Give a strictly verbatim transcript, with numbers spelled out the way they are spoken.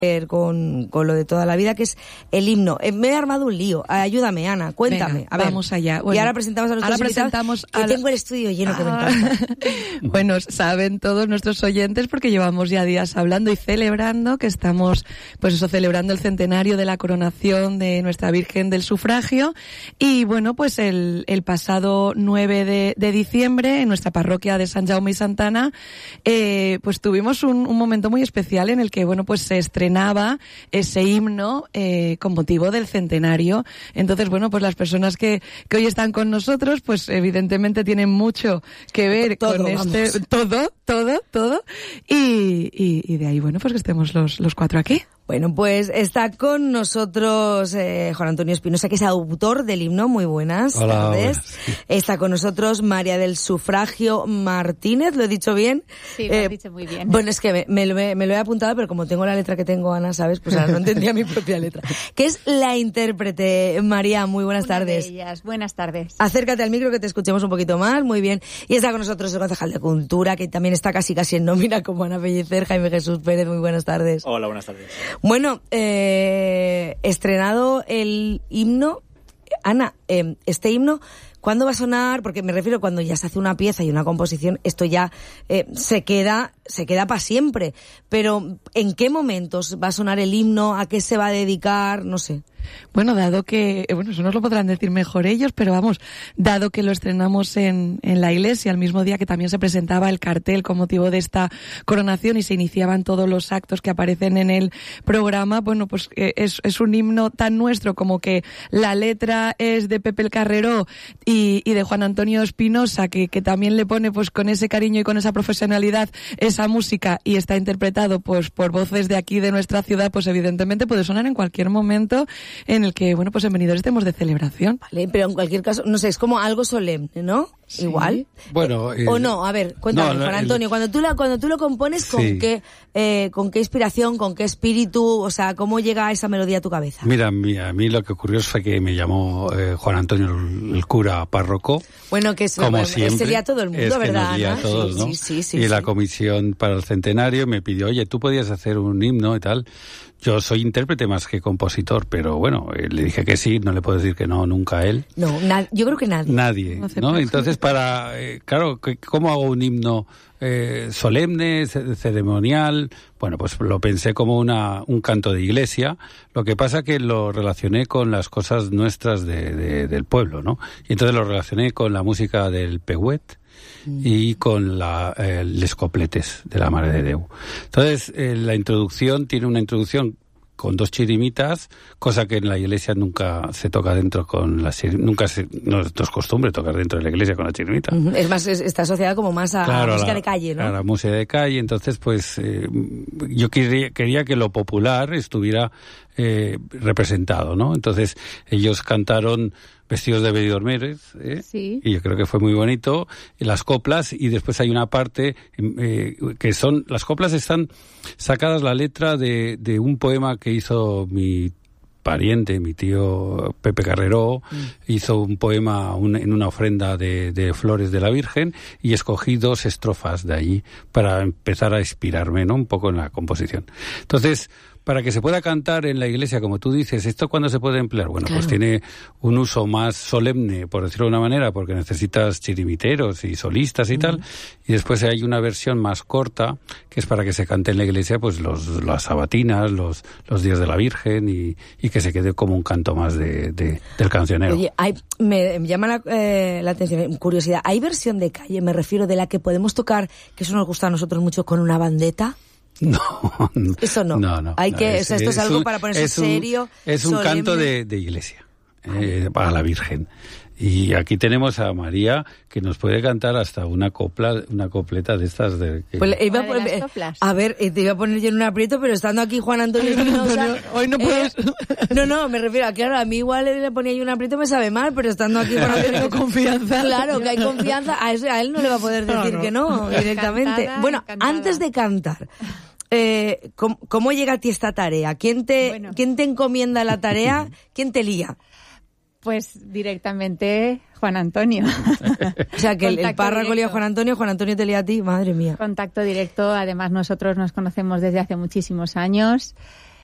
Con, con lo de toda la vida, que es el himno. Eh, me he armado un lío. Ayúdame, Ana, cuéntame. Venga, a ver. Vamos allá. Bueno, y ahora presentamos a nuestros ahora invitados, presentamos que a tengo el estudio lleno, ah. que me encanta. Bueno, saben todos nuestros oyentes, porque llevamos ya días hablando y celebrando, que estamos, pues eso, celebrando el centenario de la coronación de Nuestra Virgen del Sufragio. Y bueno, pues el, el pasado nueve de, de diciembre, en nuestra parroquia de San Jaume y Santana, eh, pues tuvimos un, un momento muy especial en el que, bueno, pues se estrenaba ese himno eh, con motivo del centenario. Entonces, bueno, pues las personas que, que hoy están con nosotros, pues evidentemente tienen mucho que ver todo, con este, vamos. todo, todo, todo. Y, y, y de ahí, bueno, pues que estemos los, los cuatro aquí. Bueno, pues está con nosotros eh, Juan Antonio Espinosa, que es autor del himno. Muy buenas Hola, tardes. buenas. Está con nosotros María del Sufragio Martínez, ¿lo he dicho bien? Sí, lo eh, has dicho muy bien. Bueno, es que me, me, lo he, me lo he apuntado, pero como tengo la letra que tengo, Ana, ¿sabes? Pues ahora no entendía mi propia letra. Que es la intérprete. María, muy buenas Una tardes. de ellas. Buenas tardes. Acércate al micro que te escuchemos un poquito más, muy bien. Y está con nosotros el concejal de Cultura, que también está casi casi en nómina como Ana Pellicer, Jaime Jesús Pérez, muy buenas tardes. Hola, buenas tardes. Bueno, eh, estrenado el himno. Ana, eh, este himno, ¿cuándo va a sonar? Porque me refiero cuando ya se hace una pieza y una composición, esto ya eh, se queda, se queda para siempre. Pero, ¿en qué momentos va a sonar el himno? ¿A qué se va a dedicar? No sé. Bueno, dado que, bueno, eso nos lo podrán decir mejor ellos, pero vamos, dado que lo estrenamos en, en la iglesia, el mismo día que también se presentaba el cartel con motivo de esta coronación y se iniciaban todos los actos que aparecen en el programa, bueno, pues eh, es, es un himno tan nuestro como que la letra es de Pepe el Carreró y, y de Juan Antonio Espinosa, que, que también le pone pues con ese cariño y con esa profesionalidad esa música y está interpretado pues por voces de aquí de nuestra ciudad, pues evidentemente puede sonar en cualquier momento en el que, bueno, pues en Benidorm estemos de celebración. Vale, pero en cualquier caso, no sé, es como algo solemne, ¿no? Sí. Igual. Bueno, Eh, eh, o no, a ver, cuéntame, no, Juan el- Antonio, cuando tú la, cuando tú lo compones, ¿con Sí. qué, eh, con qué inspiración, con qué espíritu, o sea, cómo llega esa melodía a tu cabeza? Mira, a mí, a mí lo que ocurrió fue que me llamó eh, Juan Antonio, el, el cura párroco. Bueno, que es, Como bueno, siempre, ese día todo el mundo, es que ¿verdad, nos lía Ana? a todos, sí, ¿no? sí, sí, sí, y sí. la comisión para el centenario me pidió, oye, tú podías hacer un himno y tal. Yo soy intérprete más que compositor, pero bueno, eh, le dije que sí, no le puedo decir que no nunca a él. No, na- yo creo que nadie. Nadie, No hace ¿no? caso. Entonces, para, eh, claro, ¿qué- ¿cómo hago un himno eh, solemne, ce- ceremonial? Bueno, pues lo pensé como una, un canto de iglesia. Lo que pasa que lo relacioné con las cosas nuestras de, de- del pueblo, ¿no? Y entonces lo relacioné con la música del pehuet y con la, eh, les copletes de la Mare de Déu. Entonces, eh, la introducción tiene una introducción con dos chirimitas, cosa que en la iglesia nunca se toca dentro con las chirimitas, nunca se, no, no es costumbre tocar dentro de la iglesia con la chirimita. Ujú, es más, es- está asociada como más a, a Claro, música la- de calle, ¿no? A la música de calle, entonces pues eh, yo quería, quería que lo popular estuviera eh, representado, ¿no? Entonces ellos cantaron vestidos de bedidormeres, ¿eh? Sí. Y yo creo que fue muy bonito, y las coplas, y después hay una parte eh, que son, las coplas están sacadas la letra de, de un poema que hizo mi pariente, mi tío Pepe Carreró, mm. hizo un poema un, en una ofrenda de, de flores de la Virgen, y escogí dos estrofas de allí para empezar a inspirarme, ¿no? Un poco en la composición. Entonces, para que se pueda cantar en la iglesia, como tú dices, ¿esto cuándo se puede emplear? Bueno, Claro. pues tiene un uso más solemne, por decirlo de una manera, porque necesitas chirimiteros y solistas y mm. tal, y después hay una versión más corta, que es para que se cante en la iglesia, pues los, las sabatinas, los, los días de la Virgen, y, y que se quede como un canto más de, de, del cancionero. Oye, hay, me, me llama la, eh, la atención, curiosidad, ¿hay versión de calle, me refiero, de la que podemos tocar, que eso nos gusta a nosotros mucho, con una bandeta? No, no, eso no. no, no Hay no, que, es, o sea, esto es, es algo un, para ponerse es un, serio. Es un solemne. canto de, de iglesia, eh, para la Virgen. Y aquí tenemos a María, que nos puede cantar hasta una copla, una copleta de estas de... Que... Pues iba a, de poner, las coplas. a ver, te iba a poner yo en un aprieto, pero estando aquí Juan Antonio Espinosa... Hoy no puedes... Eh, no, no, me refiero a, claro, a mí igual le ponía yo un aprieto me sabe mal, pero estando aquí Juan Antonio... Tengo confianza. Claro, que hay confianza, a, eso, a él no le va a poder decir no, no. que no, directamente. Encantada, bueno, encantada. Antes de cantar... Eh, ¿cómo, ¿Cómo llega a ti esta tarea? ¿Quién te, Bueno. ¿quién te encomienda la tarea? ¿Quién te lía? Pues directamente Juan Antonio. O sea, que el, el párroco lía a directo. Juan Antonio, Juan Antonio te lía a ti, madre mía. Contacto directo, además nosotros nos conocemos desde hace muchísimos años.